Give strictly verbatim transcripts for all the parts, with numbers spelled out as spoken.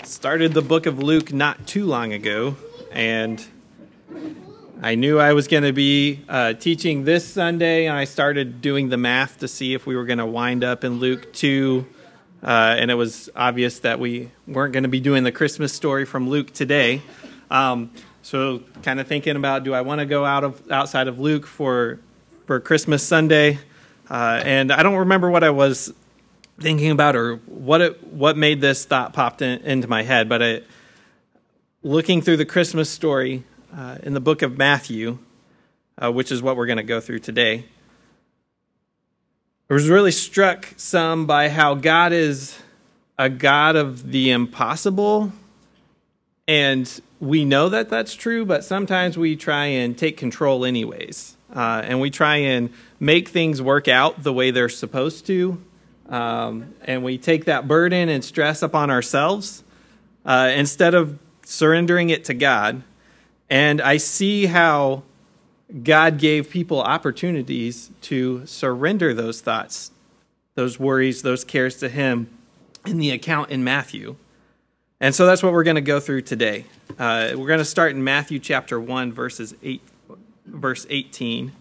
started the book of Luke not too long ago, and I knew I was going to be uh, teaching this Sunday, and I started doing the math to see if we were going to wind up in Luke two, uh, and it was obvious that we weren't going to be doing the Christmas story from Luke today. Um, so kind of thinking about, do I want to go out of outside of Luke for for Christmas Sunday? Uh, and I don't remember what I was thinking about or what it, what made this thought popped in, into my head, but I, looking through the Christmas story uh, in the book of Matthew, uh, which is what we're going to go through today, I was really struck some by how God is a God of the impossible, and we know that that's true, but sometimes we try and take control anyways, uh, and we try and make things work out the way they're supposed to. Um, and we take that burden and stress upon ourselves uh, instead of surrendering it to God. And I see how God gave people opportunities to surrender those thoughts, those worries, those cares to Him in the account in Matthew. And so that's what we're going to go through today. Uh, we're going to start in Matthew chapter one, verses eight, verse eighteen.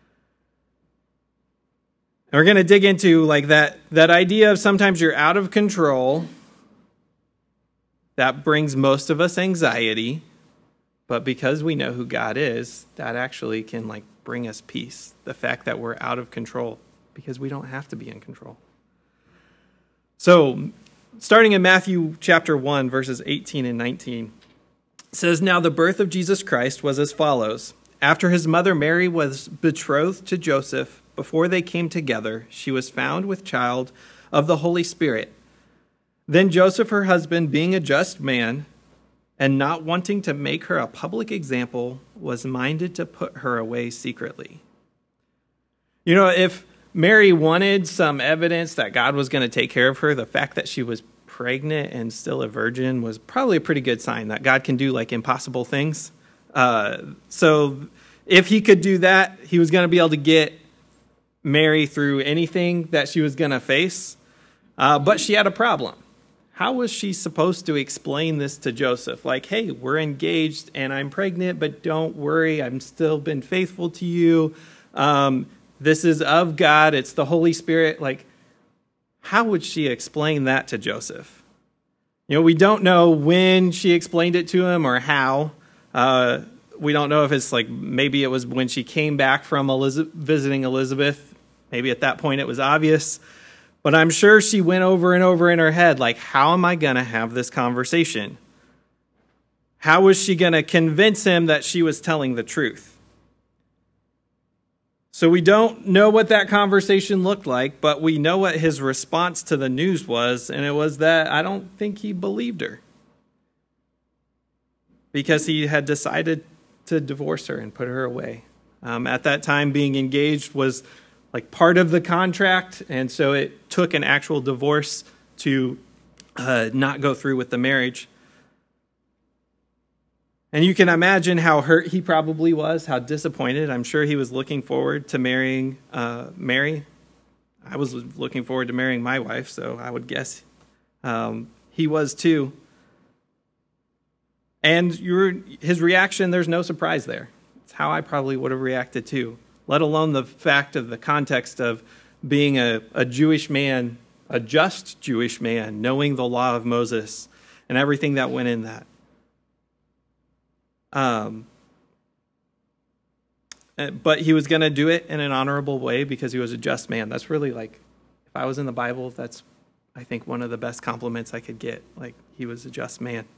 And we're going to dig into like that, that idea of sometimes you're out of control. That brings most of us anxiety. But because we know who God is, that actually can like bring us peace. The fact that we're out of control because we don't have to be in control. So starting in Matthew chapter one, verses eighteen and nineteen, it says, "Now the birth of Jesus Christ was as follows. After his mother Mary was betrothed to Joseph, before they came together, she was found with child of the Holy Spirit. Then Joseph, her husband, being a just man, and not wanting to make her a public example, was minded to put her away secretly." You know, if Mary wanted some evidence that God was going to take care of her, the fact that she was pregnant and still a virgin was probably a pretty good sign that God can do like impossible things. Uh, so if he could do that, he was going to be able to get Mary through anything that she was going to face. Uh, but she had a problem. How was she supposed to explain this to Joseph? Like, hey, we're engaged and I'm pregnant, but don't worry, I've still been faithful to you. Um, this is of God. It's the Holy Spirit. Like, how would she explain that to Joseph? You know, we don't know when she explained it to him or how. Uh, we don't know if it's like maybe it was when she came back from Elizabeth, visiting Elizabeth. Maybe at that point it was obvious. But I'm sure she went over and over in her head, like, how am I going to have this conversation? How was she going to convince him that she was telling the truth? So we don't know what that conversation looked like, but we know what his response to the news was, and it was that I don't think he believed her. Because he had decided to divorce her and put her away. Um, at that time, being engaged was like part of the contract, and so it took an actual divorce to uh, not go through with the marriage. And you can imagine how hurt he probably was, how disappointed. I'm sure he was looking forward to marrying uh, Mary. I was looking forward to marrying my wife, so I would guess um, he was too. And your, his reaction, there's no surprise there. It's how I probably would have reacted too, let alone the fact of the context of being a, a Jewish man, a just Jewish man, knowing the law of Moses and everything that went in that. Um, but he was going to do it in an honorable way because he was a just man. That's really like, if I was in the Bible, that's, I think, one of the best compliments I could get. Like, he was a just man.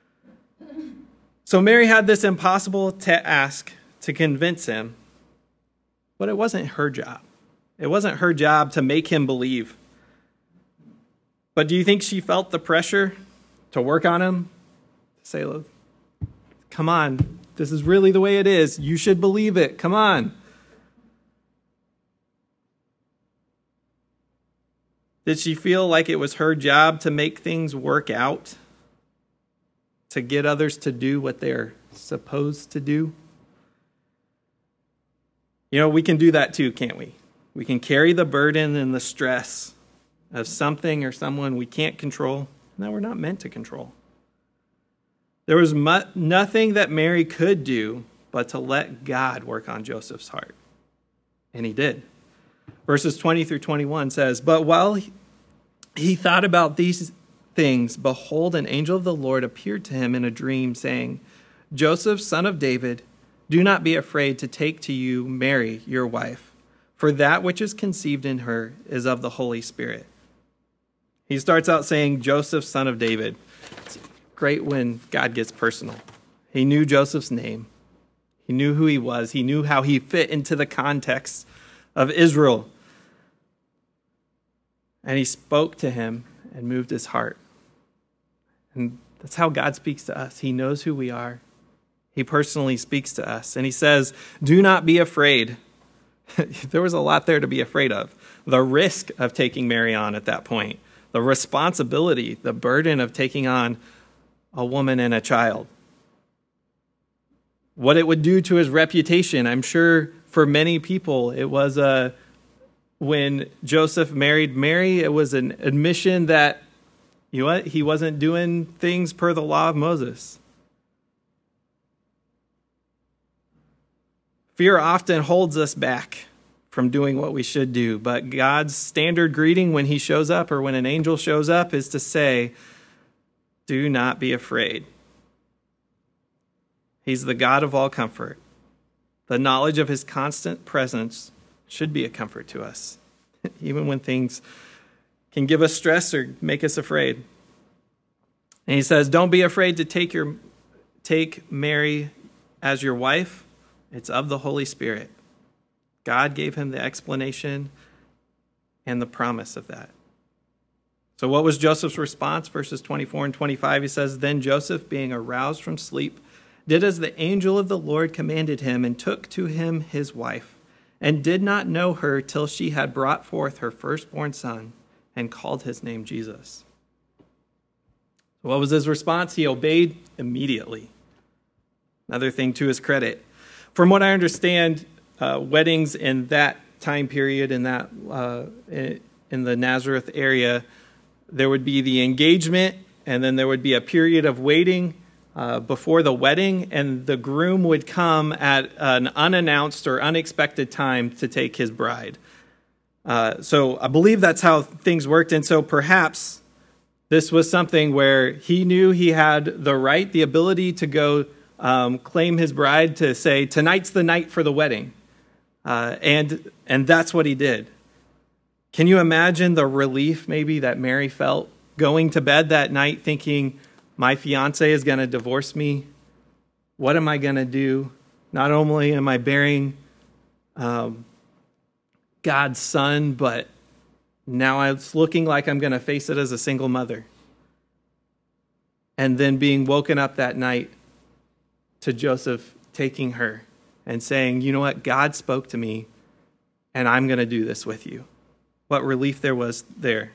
So Mary had this impossible task to convince him, but it wasn't her job. It wasn't her job to make him believe. But do you think she felt the pressure to work on him? To say, look, come on, this is really the way it is. You should believe it. Come on. Did she feel like it was her job to make things work out? To get others to do what they're supposed to do? You know, we can do that too, can't we? We can carry the burden and the stress of something or someone we can't control, and that we're not meant to control. There was mu- nothing that Mary could do but to let God work on Joseph's heart. And he did. Verses twenty through twenty-one says, "But while he, he thought about these things, behold, an angel of the Lord appeared to him in a dream, saying, 'Joseph, son of David, do not be afraid to take to you Mary, your wife, for that which is conceived in her is of the Holy Spirit.'" He starts out saying, "Joseph, son of David." It's great when God gets personal. He knew Joseph's name. He knew who he was. He knew how he fit into the context of Israel. And he spoke to him and moved his heart. And that's how God speaks to us. He knows who we are. He personally speaks to us. And he says, "Do not be afraid." There was a lot there to be afraid of. The risk of taking Mary on at that point. The responsibility, the burden of taking on a woman and a child. What it would do to his reputation. I'm sure for many people, it was a, when Joseph married Mary, it was an admission that, you know what, he wasn't doing things per the law of Moses. Fear often holds us back from doing what we should do, but God's standard greeting when he shows up or when an angel shows up is to say, "Do not be afraid." He's the God of all comfort. The knowledge of his constant presence should be a comfort to us, even when things can give us stress or make us afraid. And he says, "Don't be afraid to take your take Mary as your wife. It's of the Holy Spirit." God gave him the explanation and the promise of that. So what was Joseph's response? Verses twenty-four and twenty-five, he says, "Then Joseph, being aroused from sleep, did as the angel of the Lord commanded him, and took to him his wife, and did not know her till she had brought forth her firstborn son, and called his name Jesus." What was his response? He obeyed immediately. Another thing to his credit. From what I understand, uh, weddings in that time period, in that uh, in the Nazareth area, there would be the engagement, and then there would be a period of waiting Uh, before the wedding, and the groom would come at an unannounced or unexpected time to take his bride. Uh, so I believe that's how things worked, and so perhaps this was something where he knew he had the right, the ability to go um, claim his bride, to say, "Tonight's the night for the wedding," uh, and and that's what he did. Can you imagine the relief maybe that Mary felt going to bed that night thinking, "My fiance is going to divorce me. What am I going to do? Not only am I bearing um, God's son, but now it's looking like I'm going to face it as a single mother." And then being woken up that night to Joseph taking her and saying, "You know what? God spoke to me, and I'm going to do this with you." What relief there was there.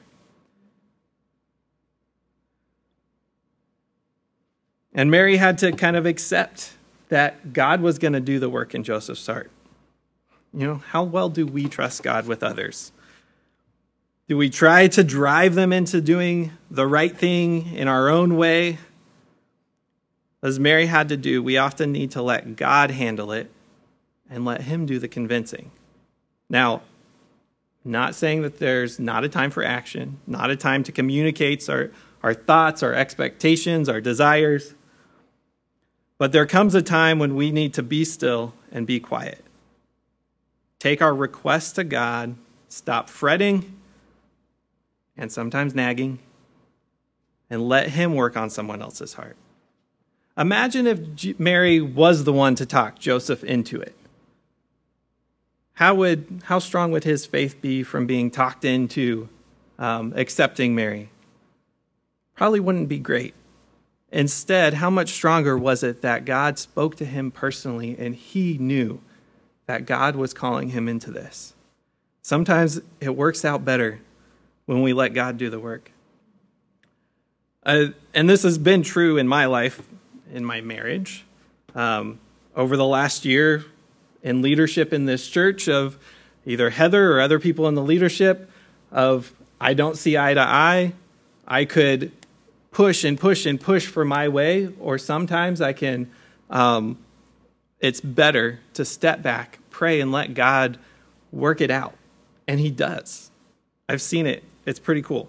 And Mary had to kind of accept that God was going to do the work in Joseph's heart. You know, how well do we trust God with others? Do we try to drive them into doing the right thing in our own way? As Mary had to do, we often need to let God handle it and let him do the convincing. Now, not saying that there's not a time for action, not a time to communicate our, our thoughts, our expectations, our desires. But there comes a time when we need to be still and be quiet. Take our requests to God, stop fretting and sometimes nagging, and let him work on someone else's heart. Imagine if Mary was the one to talk Joseph into it. How would how strong would his faith be from being talked into um, accepting Mary? Probably wouldn't be great. Instead, how much stronger was it that God spoke to him personally and he knew that God was calling him into this? Sometimes it works out better when we let God do the work. Uh, and this has been true in my life, in my marriage, um, over the last year in leadership in this church, of either Heather or other people in the leadership, of I don't see eye to eye. I could push and push and push for my way, or sometimes I can, um, it's better to step back, pray, and let God work it out. And he does. I've seen it. It's pretty cool.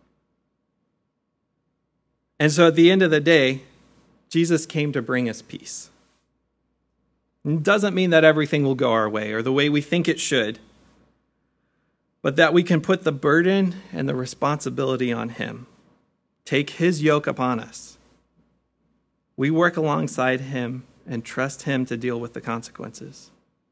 And so at the end of the day, Jesus came to bring us peace. It doesn't mean that everything will go our way or the way we think it should, but that we can put the burden and the responsibility on him. Take his yoke upon us. We work alongside him and trust him to deal with the consequences.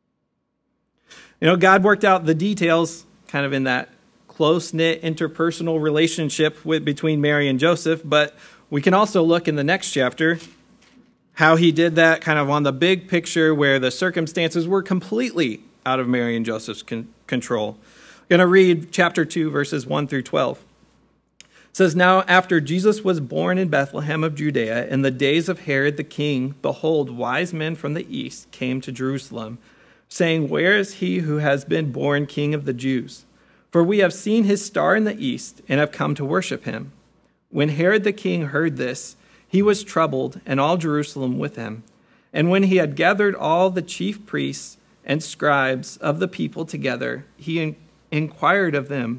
You know, God worked out the details kind of in that close-knit interpersonal relationship with, between Mary and Joseph, but we can also look in the next chapter how he did that kind of on the big picture where the circumstances were completely out of Mary and Joseph's con- control. I'm going to read chapter two, verses one through twelve. It says, "Now after Jesus was born in Bethlehem of Judea, in the days of Herod the king, behold, wise men from the east came to Jerusalem, saying, 'Where is he who has been born King of the Jews? For we have seen his star in the east and have come to worship him.' When Herod the king heard this, he was troubled, and all Jerusalem with him. And when he had gathered all the chief priests and scribes of the people together, he in- inquired of them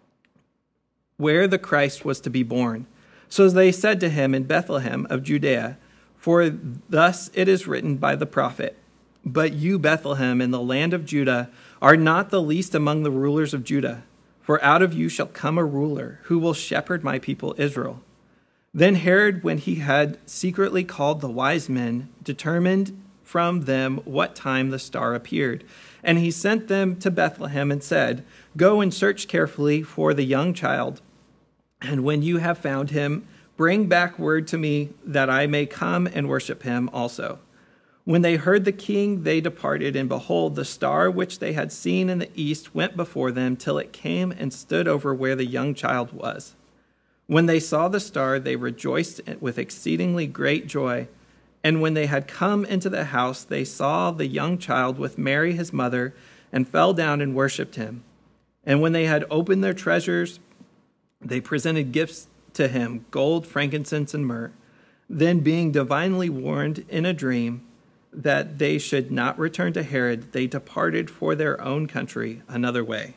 where the Christ was to be born. So they said to him, 'In Bethlehem of Judea, for thus it is written by the prophet, But you, Bethlehem, in the land of Judah, are not the least among the rulers of Judah, for out of you shall come a ruler who will shepherd my people Israel.' Then Herod, when he had secretly called the wise men, determined from them what time the star appeared. And he sent them to Bethlehem and said, 'Go and search carefully for the young child, and when you have found him, bring back word to me that I may come and worship him also.' When they heard the king, they departed, and behold, the star which they had seen in the east went before them till it came and stood over where the young child was. When they saw the star, they rejoiced with exceedingly great joy. And when they had come into the house, they saw the young child with Mary his mother, and fell down and worshipped him. And when they had opened their treasures, they presented gifts to him, gold, frankincense, and myrrh. Then, being divinely warned in a dream that they should not return to Herod, they departed for their own country another way."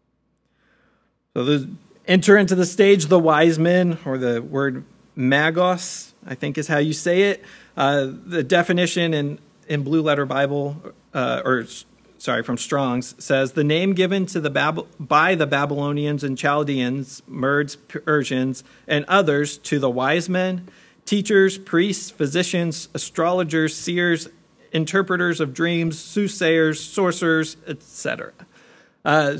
So the enter into the stage the wise men, or the word magos, I think is how you say it. Uh, the definition in, in Blue Letter Bible, uh, or sorry, from Strong's, says the name given to the Bab- by the Babylonians and Chaldeans, Medes, Persians, and others to the wise men, teachers, priests, physicians, astrologers, seers, interpreters of dreams, soothsayers, sorcerers, et cetera. Uh,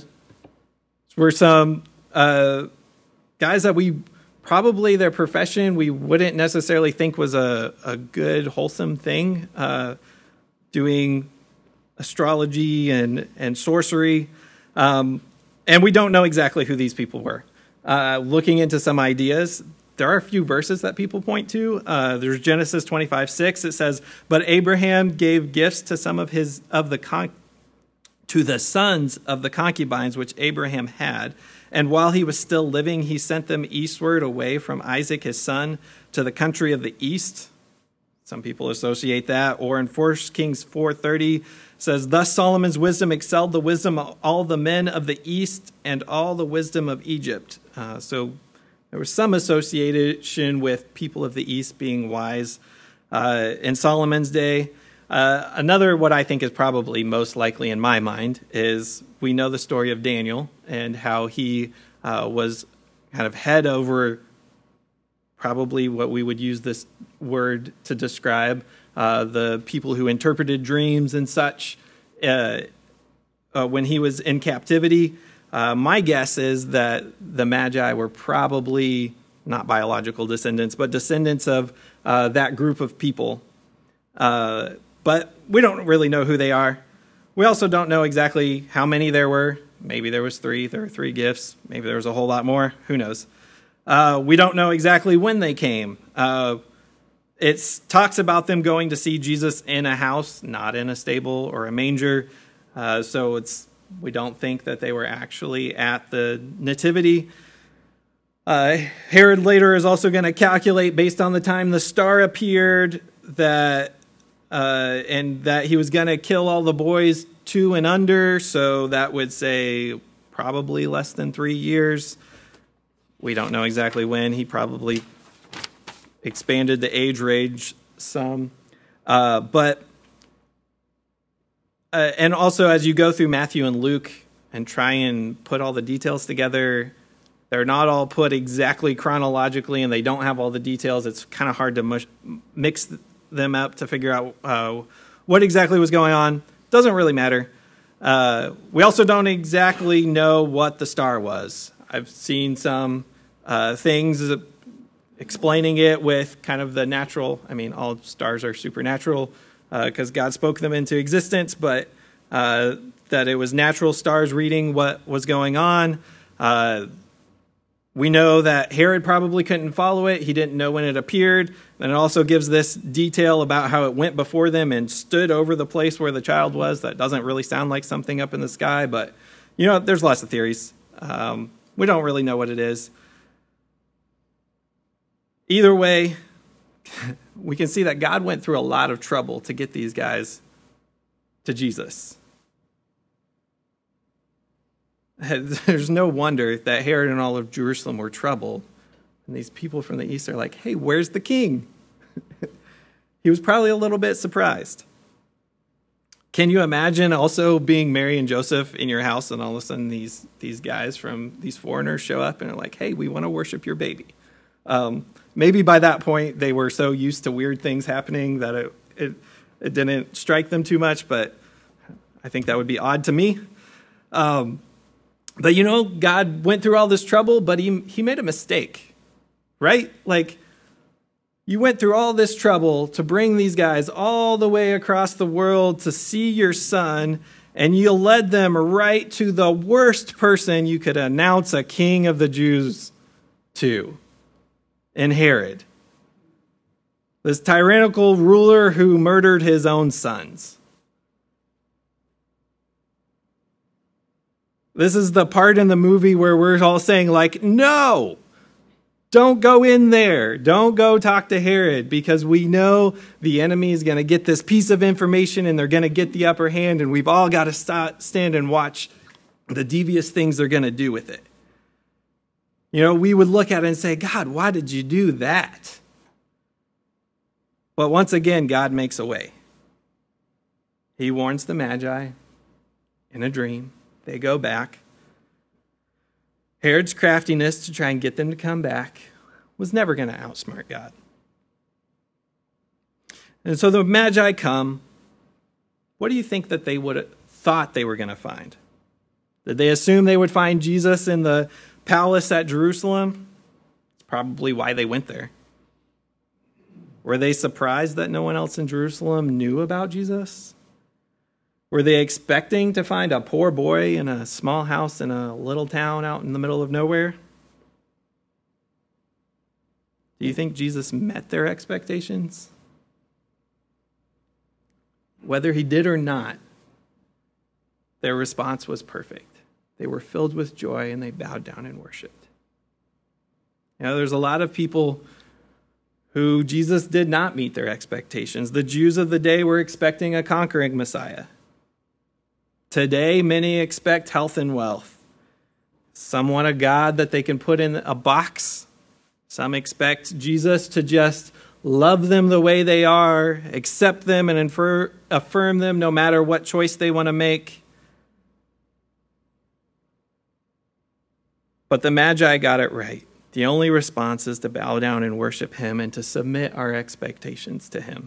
were some uh, guys that we probably their profession we wouldn't necessarily think was a, a good, wholesome thing, uh, doing astrology and, and sorcery. Um, and we don't know exactly who these people were. Uh, looking into some ideas, there are a few verses that people point to. Uh, there's Genesis twenty-five six. It says, "But Abraham gave gifts to some of his of the con- to the sons of the concubines which Abraham had. And while he was still living, he sent them eastward away from Isaac his son to the country of the east." Some people associate that. Or in First Kings four thirty says, "Thus Solomon's wisdom excelled the wisdom of all the men of the east and all the wisdom of Egypt." Uh, so there was some association with people of the east being wise uh, in Solomon's day. Uh, another, what I think is probably most likely in my mind, is we know the story of Daniel and how he uh, was kind of head over probably what we would use this word to describe uh, the people who interpreted dreams and such uh, uh, when he was in captivity. Uh, my guess is that the Magi were probably not biological descendants, but descendants of uh, that group of people. Uh, but we don't really know who they are. We also don't know exactly how many there were. Maybe there was three. There were three gifts. Maybe there was a whole lot more. Who knows? Uh, we don't know exactly when they came. Uh, it talks about them going to see Jesus in a house, not in a stable or a manger. Uh, so it's we don't think that they were actually at the nativity. Uh, Herod later is also going to calculate based on the time the star appeared that uh, and that he was going to kill all the boys two and under, so that would say probably less than three years. We don't know exactly when. He probably expanded the age range some. Uh, but, uh, and also as you go through Matthew and Luke and try and put all the details together, they're not all put exactly chronologically and they don't have all the details. It's kind of hard to mush, mix them up to figure out uh, what exactly was going on. Doesn't really matter. Uh, we also don't exactly know what the star was. I've seen some uh, things explaining it with kind of the natural. I mean, all stars are supernatural because uh, God spoke them into existence, but uh, that it was natural stars reading what was going on. Uh, we know that Herod probably couldn't follow it. He didn't know when it appeared. And it also gives this detail about how it went before them and stood over the place where the child was. That doesn't really sound like something up in the sky, but, you know, there's lots of theories. Um, we don't really know what it is. Either way, we can see that God went through a lot of trouble to get these guys to Jesus. There's no wonder that Herod and all of Jerusalem were troubled. And these people from the east are like, hey, where's the king? He was probably a little bit surprised. Can you imagine also being Mary and Joseph in your house and all of a sudden these, these guys from these foreigners show up and are like, hey, we want to worship your baby. Um, maybe by that point they were so used to weird things happening that it, it, it didn't strike them too much, but I think that would be odd to me. Um, But, you know, God went through all this trouble, but he he made a mistake, right? Like, you went through all this trouble to bring these guys all the way across the world to see your son, and you led them right to the worst person you could announce a king of the Jews to, in Herod. This tyrannical ruler who murdered his own sons. This is the part in the movie where we're all saying, like, no, don't go in there. Don't go talk to Herod, because we know the enemy is going to get this piece of information and they're going to get the upper hand, and we've all got to st- stand and watch the devious things they're going to do with it. You know, we would look at it and say, God, why did you do that? But once again, God makes a way. He warns the Magi in a dream. They go back. Herod's craftiness to try and get them to come back was never going to outsmart God. And so the Magi come. What do you think that they would have thought they were going to find? Did they assume they would find Jesus in the palace at Jerusalem? It's probably why they went there. Were they surprised that no one else in Jerusalem knew about Jesus? Were they expecting to find a poor boy in a small house in a little town out in the middle of nowhere? Do you think Jesus met their expectations? Whether he did or not, their response was perfect. They were filled with joy and they bowed down and worshiped. You know, there's a lot of people who Jesus did not meet their expectations. The Jews of the day were expecting a conquering Messiah. Today, many expect health and wealth. Some want a God that they can put in a box. Some expect Jesus to just love them the way they are, accept them, and infer, affirm them no matter what choice they want to make. But the Magi got it right. The only response is to bow down and worship him and to submit our expectations to him.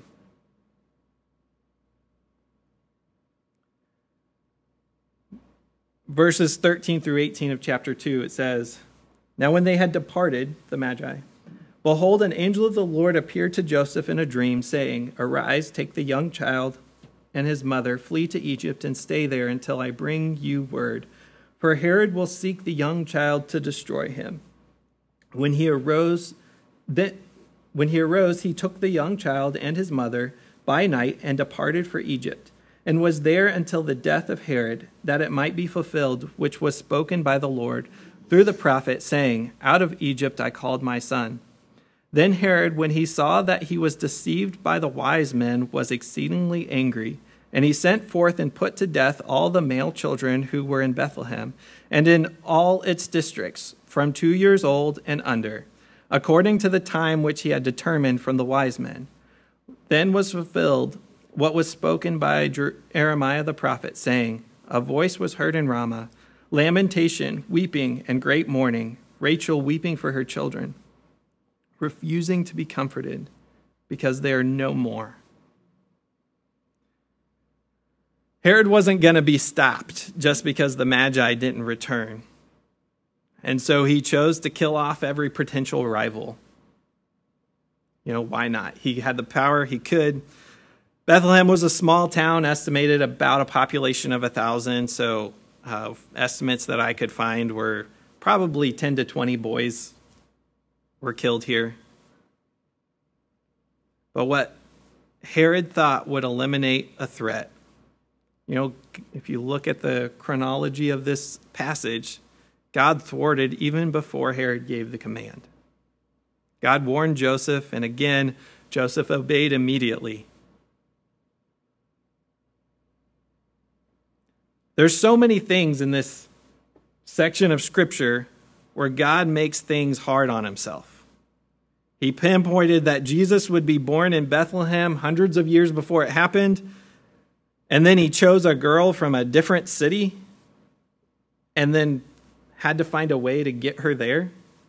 Verses thirteen through eighteen of chapter two, it says, Now when they had departed, the Magi, behold, an angel of the Lord appeared to Joseph in a dream, saying, Arise, take the young child and his mother, flee to Egypt, and stay there until I bring you word. For Herod will seek the young child to destroy him. When he arose, then, when he arose, he took the young child and his mother by night and departed for Egypt, and was there until the death of Herod, that it might be fulfilled, which was spoken by the Lord through the prophet, saying, "Out of Egypt I called my son." Then Herod, when he saw that he was deceived by the wise men, was exceedingly angry. And he sent forth and put to death all the male children who were in Bethlehem, and in all its districts, from two years old and under, according to the time which he had determined from the wise men. Then was fulfilled what was spoken by Jeremiah the prophet, saying, "A voice was heard in Ramah, lamentation, weeping, and great mourning, Rachel weeping for her children, refusing to be comforted, because they are no more." Herod wasn't going to be stopped just because the Magi didn't return. And so he chose to kill off every potential rival. You know, why not? He had the power, he could. Bethlehem was a small town, estimated about a population of a thousand, so uh, estimates that I could find were probably ten to twenty boys were killed here. But what Herod thought would eliminate a threat, you know, if you look at the chronology of this passage, God thwarted even before Herod gave the command. God warned Joseph, and again, Joseph obeyed immediately. There's so many things in this section of Scripture where God makes things hard on himself. He pinpointed that Jesus would be born in Bethlehem hundreds of years before it happened, and then he chose a girl from a different city and then had to find a way to get her there.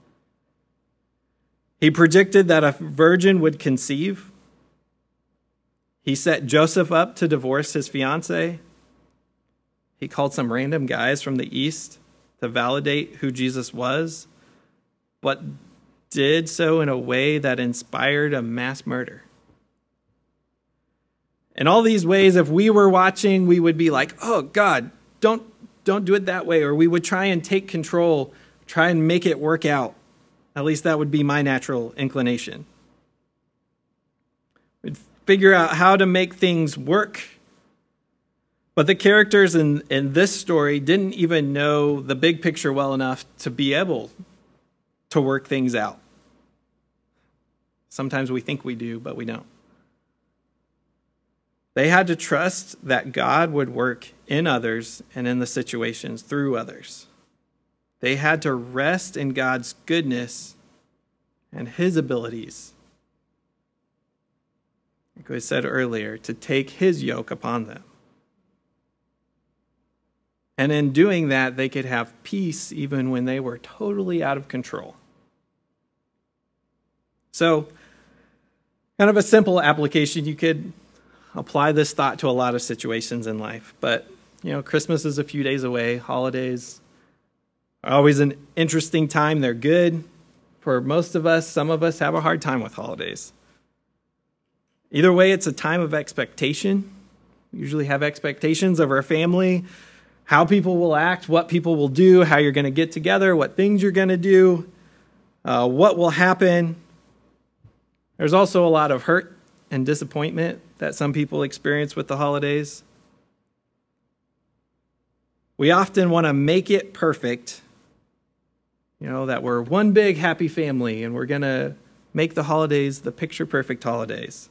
He predicted that a virgin would conceive. He set Joseph up to divorce his fiancée. He called some random guys from the east to validate who Jesus was, but did so in a way that inspired a mass murder. In all these ways, if we were watching, we would be like, "Oh, God, don't, don't do it that way," or we would try and take control, try and make it work out. At least that would be my natural inclination. We'd figure out how to make things work. But the characters in, in this story didn't even know the big picture well enough to be able to work things out. Sometimes we think we do, but we don't. They had to trust that God would work in others and in the situations through others. They had to rest in God's goodness and his abilities. Like I said earlier, to take his yoke upon them. And in doing that, they could have peace even when they were totally out of control. So, kind of a simple application. You could apply this thought to a lot of situations in life. But, you know, Christmas is a few days away. Holidays are always an interesting time. They're good for most of us. Some of us have a hard time with holidays. Either way, it's a time of expectation. We usually have expectations of our family, how people will act, what people will do, how you're going to get together, what things you're going to do, uh, what will happen. There's also a lot of hurt and disappointment that some people experience with the holidays. We often want to make it perfect, you know, that we're one big happy family and we're going to make the holidays the picture-perfect holidays.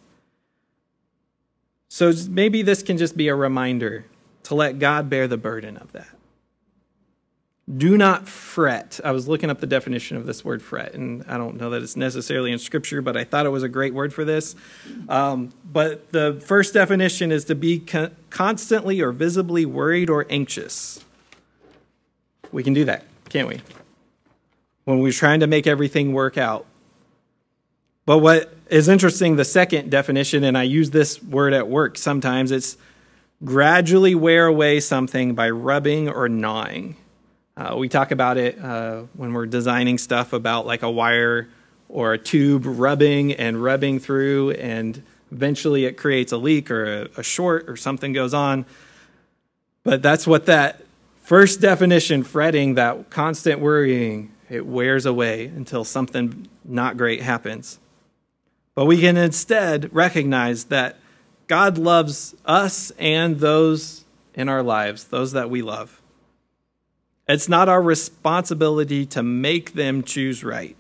So maybe this can just be a reminder to let God bear the burden of that. Do not fret. I was looking up the definition of this word fret, and I don't know that it's necessarily in Scripture, but I thought it was a great word for this. Um, but the first definition is to be con- constantly or visibly worried or anxious. We can do that, can't we? When we're trying to make everything work out. But what is interesting, the second definition, and I use this word at work sometimes, it's gradually wear away something by rubbing or gnawing. Uh, we talk about it uh, when we're designing stuff about like a wire or a tube rubbing and rubbing through, and eventually it creates a leak or a, a short or something goes on. But that's what that first definition, fretting, that constant worrying, it wears away until something not great happens. But we can instead recognize that God loves us and those in our lives, those that we love. It's not our responsibility to make them choose right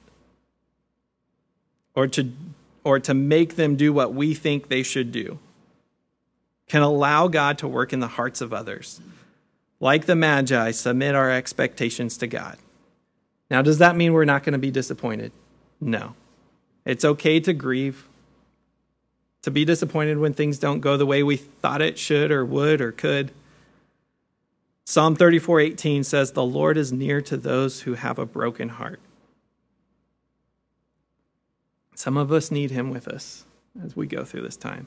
or to, or to make them do what we think they should do. Can allow God to work in the hearts of others. Like the Magi, submit our expectations to God. Now, does that mean we're not going to be disappointed? No. It's okay to grieve, to be disappointed when things don't go the way we thought it should or would or could. Psalm thirty-four eighteen says, "The Lord is near to those who have a broken heart." Some of us need him with us as we go through this time.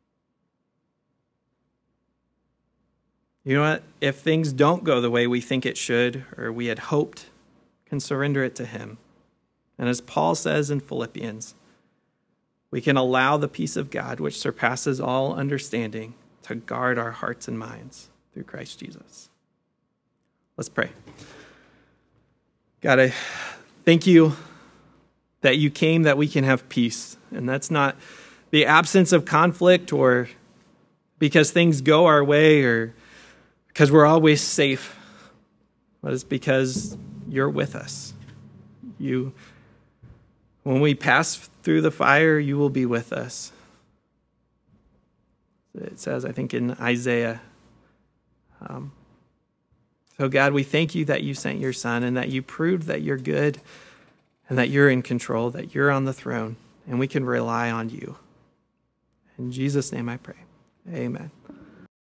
You know what? If things don't go the way we think it should or we had hoped, can surrender it to him. And as Paul says in Philippians, we can allow the peace of God, which surpasses all understanding, to guard our hearts and minds through Christ Jesus. Let's pray. God, I thank you that you came that we can have peace. And that's not the absence of conflict or because things go our way or because we're always safe, but it's because you're with us. You, when we pass through the fire, you will be with us. It says, I think, in Isaiah. Um, so, God, we thank you that you sent your son and that you proved that you're good and that you're in control, that you're on the throne, and we can rely on you. In Jesus' name I pray. Amen.